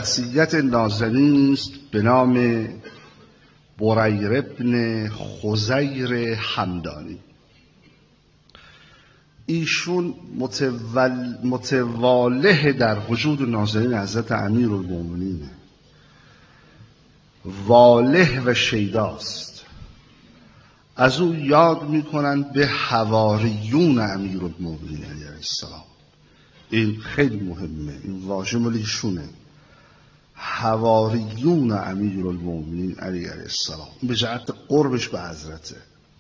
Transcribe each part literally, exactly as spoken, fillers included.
شخصیت نازنینی است به نام بریر ابن خزیر همدانی. ایشون متول... متواله در وجود نازنین حضرت امیرالمومنینه، واله و شیداست. از او یاد میکنن به حواریون امیرالمومنین علیه السلام. این خیلی مهمه، این واژه مال ایشونه، حواریون امیرالمومنین علیه السلام، به جهت قربش به حضرته.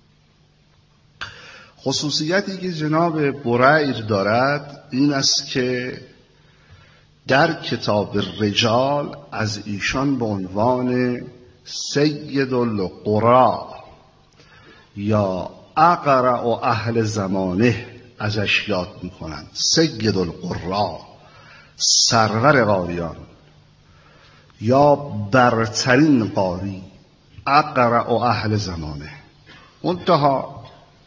خصوصیتی که جناب بریر دارد این است که در کتاب رجال از ایشان به عنوان سید القرا یا اقرأ اهل زمانه ازش یاد میکنند. سید القرا، سرور قاریان یا برترین قاری، اقرأ اهل زمانه. منتها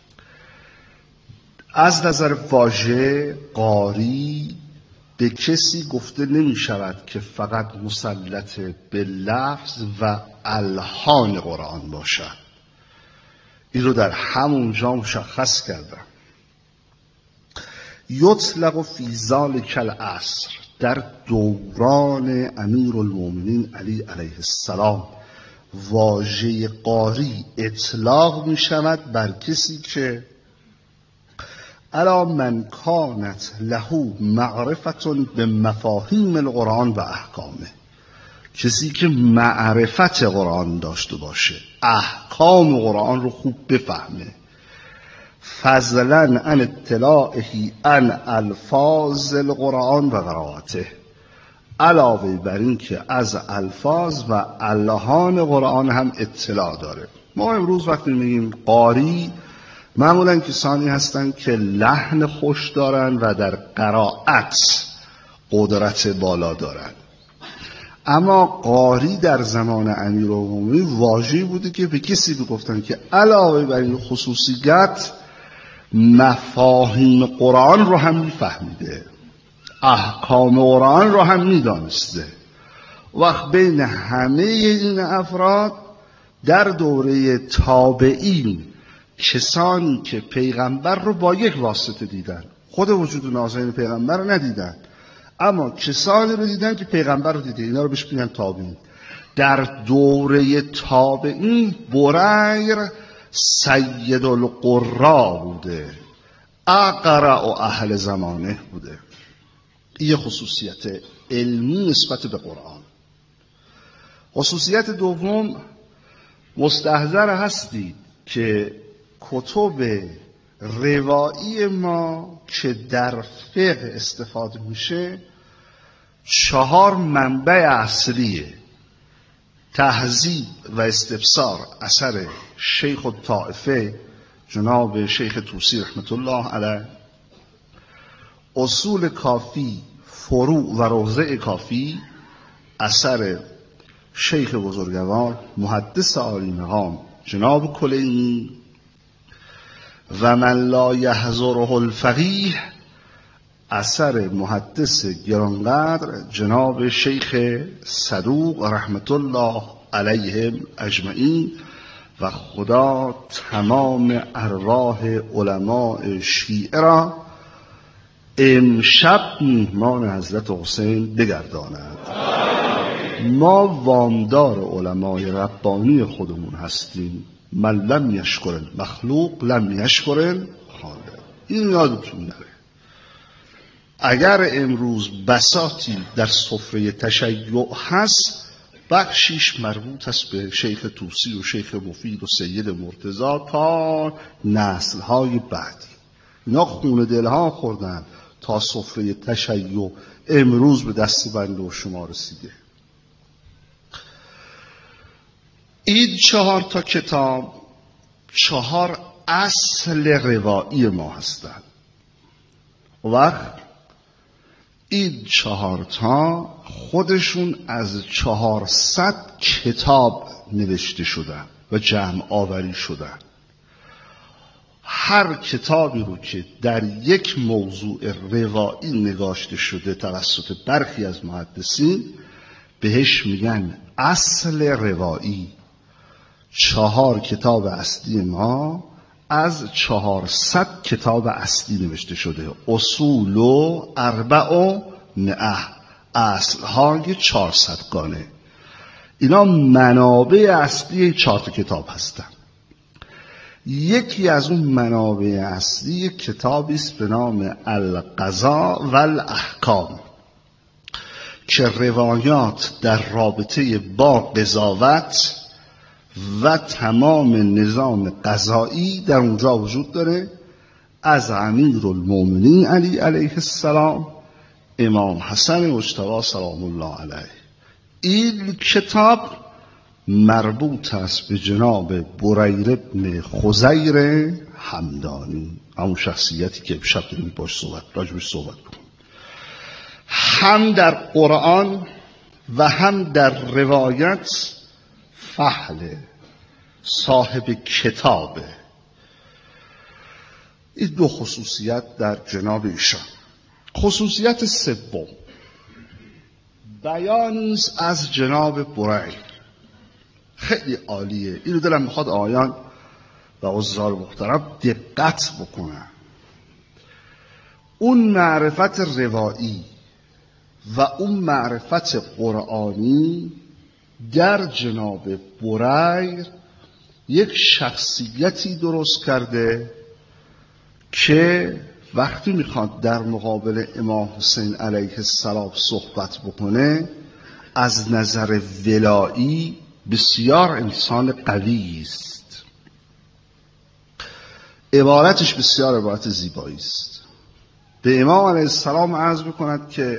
از نظر واژه قاری به کسی گفته نمی شود که فقط مسلط به لفظ و الحان قرآن باشد. این رو در همونجا مشخص کردم. یطلق فی ذلک العصر، در دوران امیرالمومنین علی علیه السلام واژه قاری اطلاق می شود بر کسی که الا من کانت له معرفت به مفاهیم القرآن و احکامه، کسی که معرفت قرآن داشته باشه، احکام قرآن رو خوب بفهمه، فضلا عن اطلاعه عن الفاظ القرآن و قرائته، علاوه بر این که از الفاظ و الحان قرآن هم اطلاع داره. ما امروز وقتی میگیم قاری معمولا کسانی هستند که لحن خوش دارن و در قرائت قدرت بالا دارن. اما قاری در زمان امیرالمومنین واژه‌ای بوده که به کسی بگفتن که علاوه بر این خصوصیت مفاهیم قرآن رو هم میفهمیده، احکام قرآن رو هم میدانسته. وقت بین همه این افراد در دوره تابعین کسانی که پیغمبر رو با یک واسطه دیدن، خود وجود نازنین پیغمبر رو ندیدن، اما کسانی رو دیدن که پیغمبر رو دیده، اینا رو بهش میگن تابعین. در دوره تابعین بریر سید القرا بوده، اقرأ اهل زمانه بوده. این خصوصیت علمی نسبت به قرآن. خصوصیت دوم، مستحضر هستید که کتب روایی ما که در فقه استفاده میشه چهار منبع اصلیه: تهذیب و استبصار اثر شیخ الطائفه جناب شیخ طوسی رحمت الله علیه، اصول کافی فروع و روضع کافی اثر شیخ بزرگوار محدث عالی مقام جناب کلینی، و من لا یحضره الفقیه اثر محدث گرانقدر جناب شیخ صدوق رحمت الله علیهم اجمعین. و خدا تمام ارواح علماء شیعه را امشب میهمان حضرت حسین بگرداند. ما وامدار علمای ربانی خودمون هستیم. من لم یشکر المخلوق لم یشکر الخالق. این یادتون نره. اگر امروز بساطی در سفره تشیع هست، بخشیش مربوط است به شیخ طوسی و شیخ مفید و سید مرتضی تا نسل‌های بعدی. اینا خون دلها خوردن تا سفره تشیع امروز به دست بنده و شما رسیده. این چهار تا کتاب چهار اصل روایی ما هستند. وقت این چهار تا خودشون از چهارصد کتاب نوشته شدن و جمع آوری شدن. هر کتابی رو که در یک موضوع روایی نگاشته شده توسط برخی از محدثین بهش میگن اصل روایی. چهار کتاب اصلی ما از چهارصد کتاب اصلی نوشته شده. اصول و اربع و مئه، اصلهای چهارصد گانه. اینا منابع اصلی چهار تا کتاب هستن. یکی از اون منابع اصلی یک کتابی است به نام القضاء و الاحکام که روایات در رابطه با قضاوت و تمام نظام قضایی در اونجا وجود داره، از امیرالمومنین علی علیه السلام، امام حسن مجتبی سلام الله علیه. این کتاب مربوط است به جناب بریر بن خزیر همدانی، همون شخصیتی که امشب داریم باش صحبت راجبش صحبت کنیم. هم در قرآن و هم در روایت فحل صاحب کتابه. این دو خصوصیت در جناب ایشان. خصوصیت سوم بیانی است از جناب بریر، خیلی عالیه. اینو دلم میخواد آیان و عزیزان محترم دقت بکنن. اون معرفت روایی و اون معرفت قرآنی در جناب بریر یک شخصیتی درست کرده که وقتی میخواد در مقابل امام حسین علیه السلام صحبت بکنه از نظر ولایی بسیار انسان قوی است. عبارتش بسیار عبارت زیبایی است. به امام علیه السلام عرض میکند که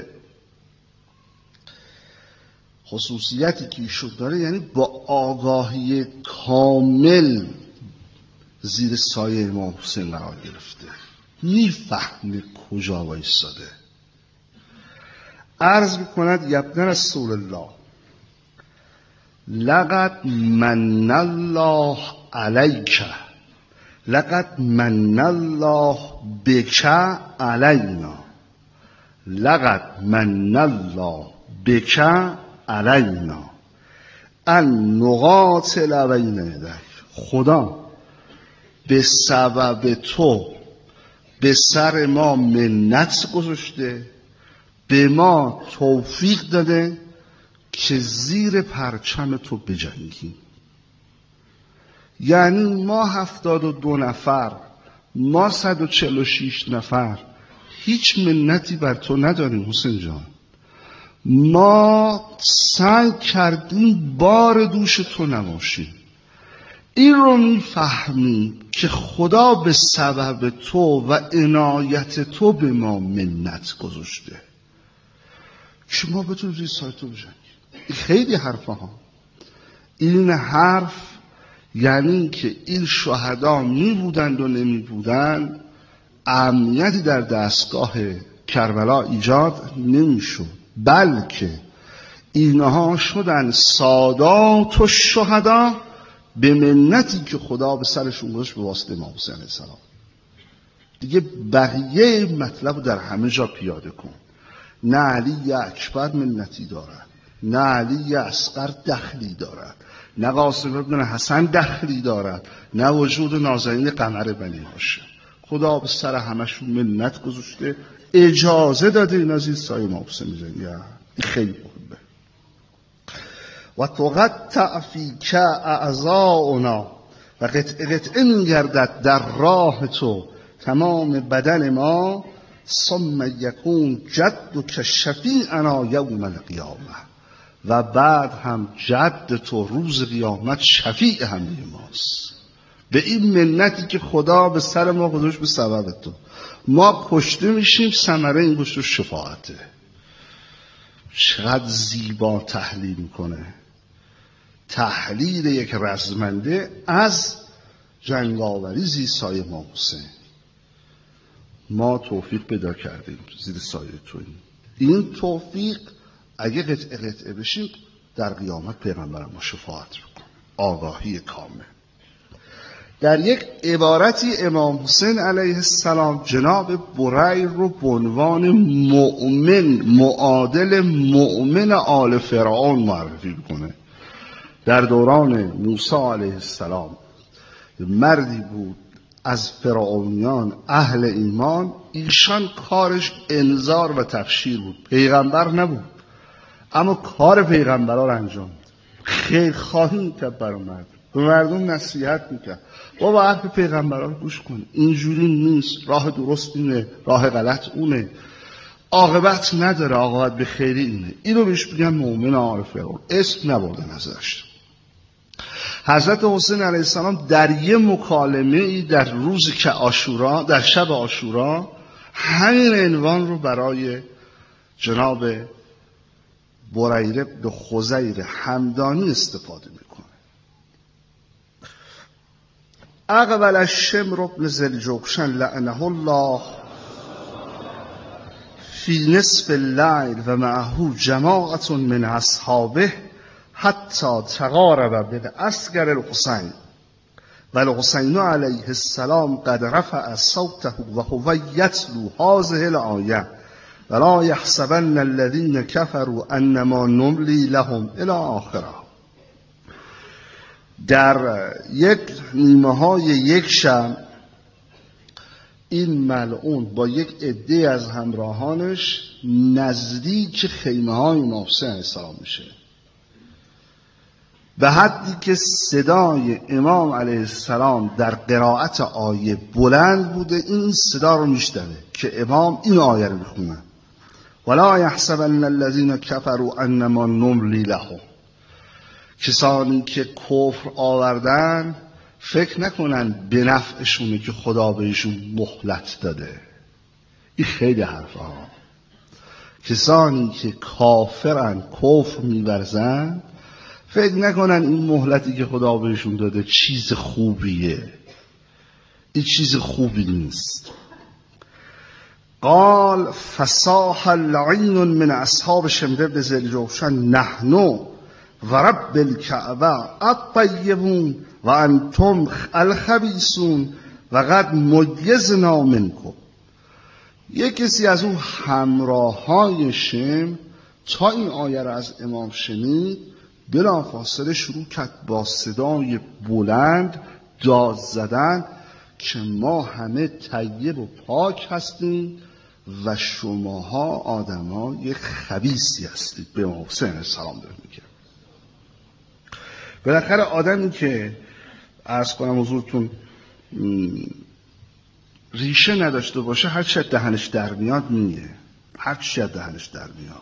خصوصیتی که ایشون داره، یعنی با آگاهی کامل زیر سایه امام حسین قرار گرفته، میفهمه کجا وایساده. عرض میکند یبن رسول الله لقد من الله علیک لقد من الله بک علینا لقد من الله بک علینا ان نقاتل بین یدیک. خدا به سبب تو به سر ما منت گذاشته، به ما توفیق داده که زیر پرچم تو بجنگیم. یعنی ما هفتاد و دو نفر، ما صد و چل و شیش نفر هیچ منتی بر تو نداریم حسین جان. ما سعی کردیم بار دوش تو نباشیم. این رو میفهمیم که خدا به سبب تو و عنایت تو به ما منت گذاشته که ما بتونیم زیر سایه تو بجنگیم. خیلی حرفه ها. این حرف یعنی که این شهدا می بودند و نمی بودند، امنیتی در دستگاه کربلا ایجاد نمی شد، بلکه اینها شدن سادات و شهدا به منتی که خدا به سرشون گذاشت به واسطه امام حسین علیه السلام. دیگه بقیه مطلب در همه جا پیاده کن. نه علی اکبر منتی دارد، نه علی اصغر دخلی دارد، نه قاسم ابن حسن دخلی دارد، نه وجود نازنین قمر بنی هاشم. خدا به سر همشون منت گذاشته، اجازه داده این از این سایه امام حسین می‌جنگن. خیلی خوبه. و تقطع فیک اعضاؤنا و قطع قطعه می‌گردد در راه تو تمام بدن ما، ثم یکون جدک شفیعنا یوم القیامه. و بعد هم جد تو روز قیامت شفیع همه ماست. به این منتی که خدا به سر ما گذاشت به سبب تو، ما کشته میشیم، ثمره این کشته شفاعته. چقدر زیبا تحلیل میکنه. تحلیل یک رزمنده از جنگاوری زیر سایه امام حسین. ما توفیق پیدا کردیم زیر سایه تو. این توفیق اگه قطعه قطعه بشیم در قیامت پیغمبر ما شفاعت میکنه. آگاهی کامل. در یک عبارتی امام حسین علیه السلام جناب بریر رو به عنوان مؤمن معادل مؤمن آل فرعون معرفی میکنه. در دوران موسی علیه السلام مردی بود از فرعونیان اهل ایمان، ایشان کارش انذار و تبشیر بود، پیغمبر نبود اما کار پیغمبرها رو انجام داد، خیرخواهی میکرد برای مردم، به مردم نصیحت میکرد بابا حرف پیغمبرها رو گوش کن، اینجوری نیست، راه درست اینه، راه غلط اونه، عاقبت نداره، عاقبت به خیری اینه. اینو بهش میگن مؤمن آل فرعون، اسم نبردن ازش. حضرت حسین علیه السلام در یه مکالمه ای در روز که عاشورا، در شب عاشورا، همین عنوان رو برای جناب بریر بن خزیر همدانی استفاده میکنه. اقبل الشمر بن ذی‌الجوشن لعنه الله فی نصف اللیل و معه جماعة من اصحابه حتی تقارب بالعسکر الحسین و الحسین علیه السلام قد رفع صوته و هو یتلو هذه الآیه ولا یحسبن الذین کفروا انما نملی لهم الی آخره. در یک نیمه های یک شب این ملعون با یک عده از همراهانش نزدیک خیمه های امام حسین علیه السلام میشه، به حدی که صدای امام علیه السلام در قرائت آیه بلند بوده، این صدا رو میشنوه که امام این آیه رو میخونه ولا یحسبن الذین کفروا انما نملی لهم. کسانی که کفر آوردن فکر نکنن به نفعشونه که خدا بهشون مهلت داده. این خیلی حرفه ها. کسانی که کافرن، کفر میورزن، فکر نکنن این مهلتی که خدا بهشون داده چیز خوبیه. این چیز خوبی نیست. قال فصاح لعین من اصحاب شمر بن ذی‌الجوشن نحن و رب الکعبه الطیبون و انتم الخبیثون و قد میزنا منکم. یک کسی از اون همراهان شم تا این آیه را از امام شنید، بلافاصله شروع کرد با صدای بلند داد زدن که ما همه طیب و پاک هستیم و شماها آدمای خبیثی هستید. به امام حسین علیه السلام داره میگه. بالاخره آدمی که عرض کنم حضورتون ریشه نداشته باشه، هر چی دهنش در میاد میگه، هر چی دهنش در میاد.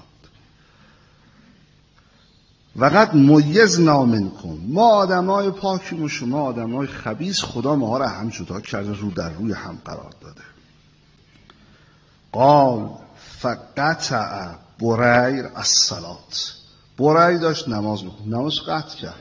وقت میزنا منکم، ما آدمای پاکیم و شما آدمای خبیث، خدا ما را هم جدا کرده، رو در روی هم قرار داده. قال فقطع بریر الصلاة. بریر داشت نماز میخوند، نماز قطع کرد.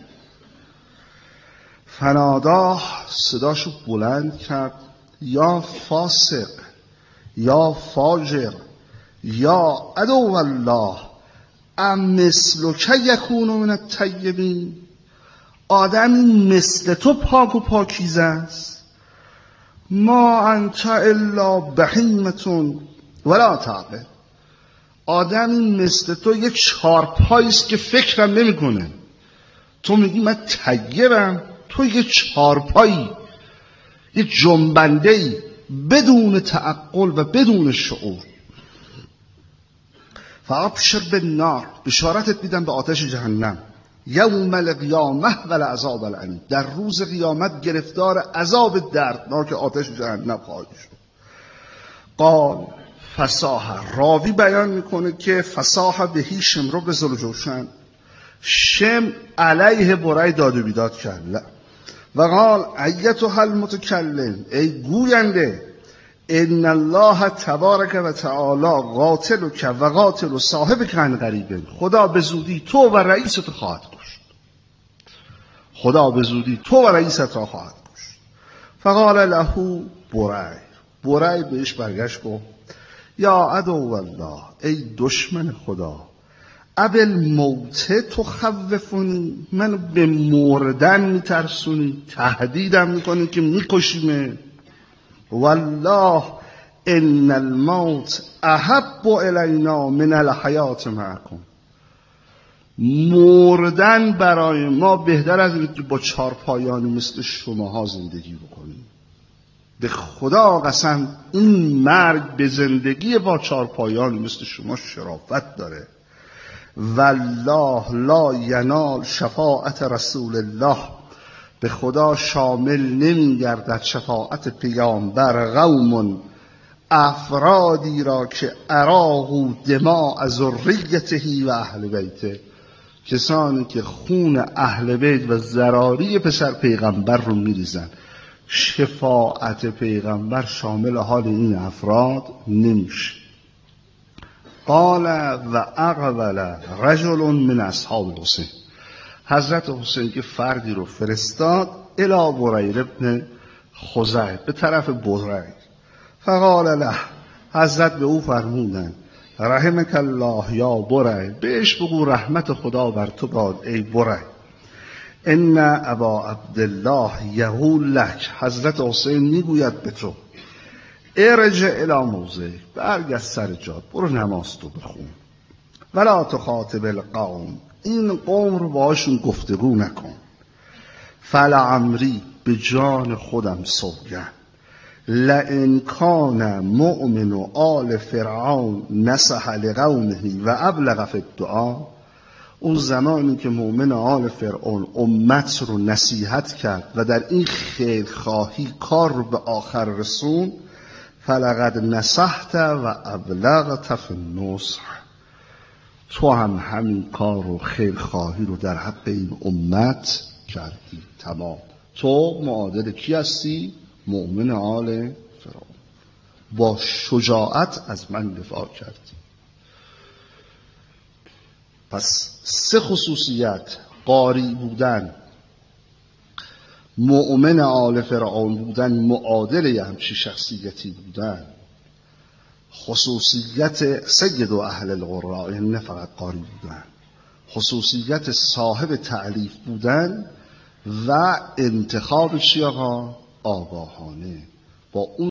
فناداه، صداشو بلند کرد، یا فاسق یا فاجر یا عدو الله ام مثلک یکون من الطیبین. آدمی مثل تو پاک و پاکیزه است. ما انت الا بهیمة ولا تعقل. آدمی مثل تو یک چارپایی است که فکرم نمیکنه. تو میگی من طیبم، تو یک چارپایی، یک جنبنده‌ای بدون تعقل و بدون شعور. فابشر بالنار، بشارتت میدم به آتش جهنم. یوم القیامه و العذاب الالم، در روز قیامت گرفتار عذاب دردناک آتش جهنم خواهی شد. قال فصاح، راوی بیان میکنه که فصاح بهی شمر بن ذی‌الجوشن، شم علیه برای داد و بیداد کرد. و قال ایتها المتکلم، ای گوینده، ان الله تبارک و تعالی قاتلک و قاتل صاحبک عن قریب. خدا به زودی تو و رئیست رو خواهد کشت. خدا به زودی تو و رئیست را خواهد کشت. فقال له بریر، بریر بهش برگشت گفت یا عدو الله، ای دشمن خدا، ابل موته تخوفونی، من به مردن میترسونی، تهدیدم میکنی که میکشیمه. والله ان الموت احب الینا من الحیات معکم، مردن برای ما بهتر از اینه که با چارپایانی مثل شماها زندگی بکنیم. به خدا قسم این مرگ به زندگی با چارپایانی مثل شما شرافت داره. والله لا ینال شفاعت رسول الله، به خدا شامل نمیگردد شفاعت پیامبر قوم، افرادی را که اراهو دماء ذریته و اهل بیته، کسانی که خون اهل بیت و ذراری پسر پیغمبر رو میریزن. شفاعت پیغمبر شامل حال این افراد نمیشه. قال و اقبل رجل من اصحاب حسین، حضرت حسین که فردی رو فرستاد الی بریر ابن خزیع، به طرف بریر. فقال له، حضرت به او فرمودن رحمک الله یا بریر، بهش بگو رحمت خدا بر تو باد ای بریر. ان ابا عبدالله یقول لک، حضرت حسین میگوید به تو ارجع الی موضع، برگرد سر جات، برو نماز تو بخون. ولا تخاطب القوم، این قوم رو باهاشون گفتگو نکن. فلعمری، به جان خودم سوگند، لئن کان مؤمن آل فرعون نصح لقومه و ابلغ فی الدعا، اون زمانی که مؤمن آل فرعون امت رو نصیحت کرد و در این خیرخواهی کار رو به آخر رسون، فلقد نصحت و ابلغت فی النصح، تو هم همین کار رو خیرخواهی رو در حق این امت کردی. تمام. تو معادل کی هستی؟ مؤمن آل فرعون. با شجاعت از من دفاع کردی. پس سه خصوصیت: قاری بودن، مؤمن آل فرعون بودن، معادل یه همچی شخصیتی بودن، خصوصیت سید و اهل القرآن، یعنی نه فقط قاری بودن، خصوصیت صاحب تعلیف بودن و انتخاب چی آقا؟ آگاهانه. با اون